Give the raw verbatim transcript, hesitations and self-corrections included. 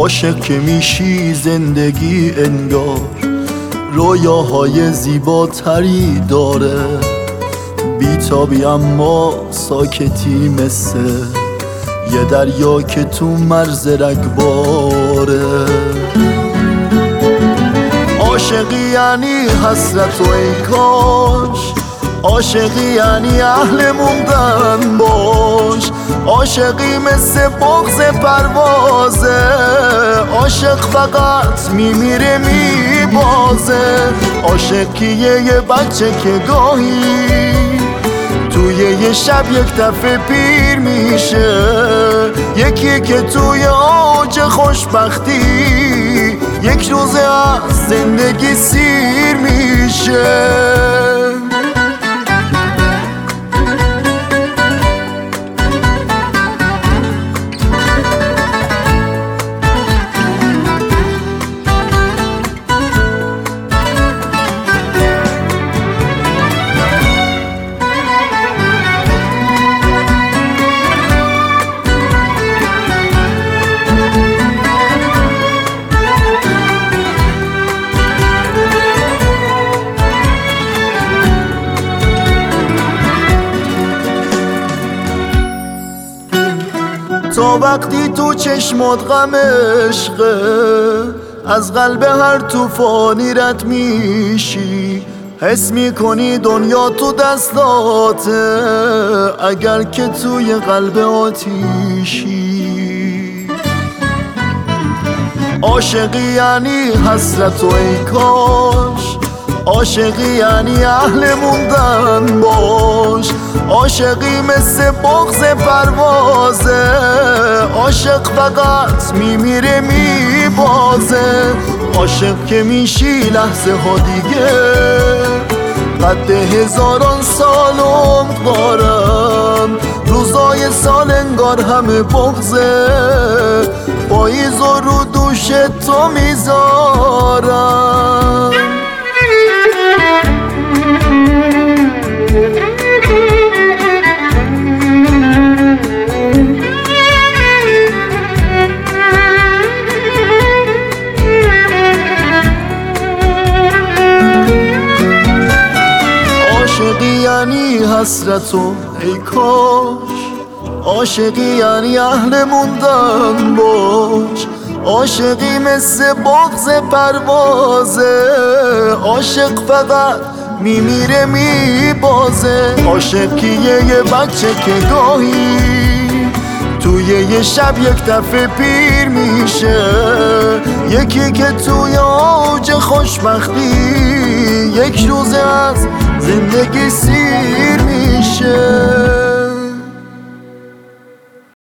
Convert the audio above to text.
عاشق که میشی زندگی انگار رویاهای زیباتری داره، بیتابی اما ساکتی مثل یه دریا که تو مرز رگباره. عاشقی یعنی حسرت و ای کاش، عاشقی یعنی اهل موندن باش، عاشقی مثل بغض پروازه، عاشق فقط میمیره میبازه، عاشق کیه یه بچه که گاهی توی یه شب یک دفعه پیر میشه، یکی که توی اوج خوشبختی یک روز از زندگی سیر میشه. تا وقتی تو چشمات غم عشقه، از قلب هر توفانی رد میشی، حس میکنی دنیا تو دستاته اگر که توی قلب آتیشی. عاشقی یعنی حسرت و ای کاش، عاشقی یعنی اهل موندن باش، عاشقی مثل بغض پروازه، عاشق فقط میمیره میبازه، عاشق که میشی لحظه ها دیگه قد هزاران سال عمر دارن، روزای سال انگار همه بغضه، پاییز و رو دوش تو میذارن. عاشقی یعنی حسرت و ای کاش، عاشقی یعنی اهل موندن باش، عاشقی مثل بغض پروازه، عاشق فقط میمیره میبازه، عاشق کیه یه بچه که گاهی توی یه شب یک دفعه پیر میشه، یکی که توی اوج خوشبختی یک روز از زندگی سیر میشه.